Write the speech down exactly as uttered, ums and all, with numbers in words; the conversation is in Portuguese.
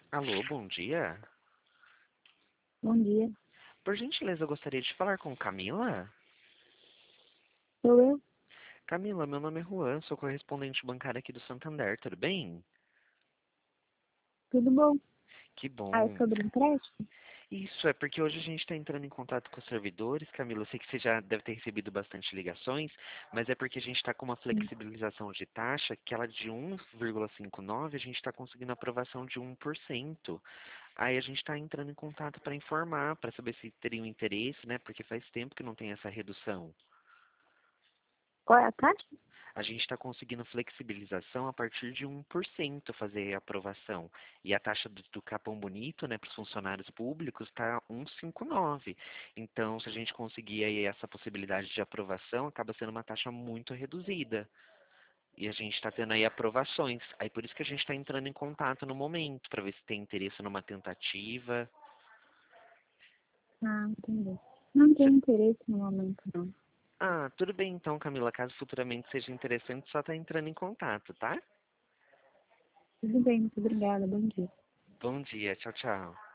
Alô, bom dia. Bom dia. Por gentileza, eu gostaria de falar com Camila. Sou eu? Camila, meu nome é Juan, sou correspondente bancário aqui do Santander, tudo bem? Tudo bom? Que Ah, é bom. sobre empréstimo? Isso, é porque hoje a gente está entrando em contato com os servidores, Camila. Eu sei que você já deve ter recebido bastante ligações, mas é porque a gente está com uma Sim. flexibilização de taxa, que ela de um vírgula cinquenta e nove, a gente está conseguindo aprovação de um por cento. Aí a gente está entrando em contato para informar, para saber se teriam interesse, né? Porque faz tempo que não tem essa redução. Qual é a taxa? A gente está conseguindo flexibilização a partir de um por cento fazer a aprovação. E a taxa do, do Capão Bonito, né, para os funcionários públicos, está um vírgula cinquenta e nove. Então, se a gente conseguir aí essa possibilidade de aprovação, acaba sendo uma taxa muito reduzida. E a gente está tendo aí aprovações. Aí por isso que a gente está entrando em contato no momento, para ver se tem interesse numa tentativa. Ah, entendi. Não tenho interesse no momento, não. Ah, tudo bem então, Camila. Caso futuramente seja interessante, só tá entrando em contato, tá? Tudo bem, muito obrigada. Bom dia. Bom dia, tchau, tchau.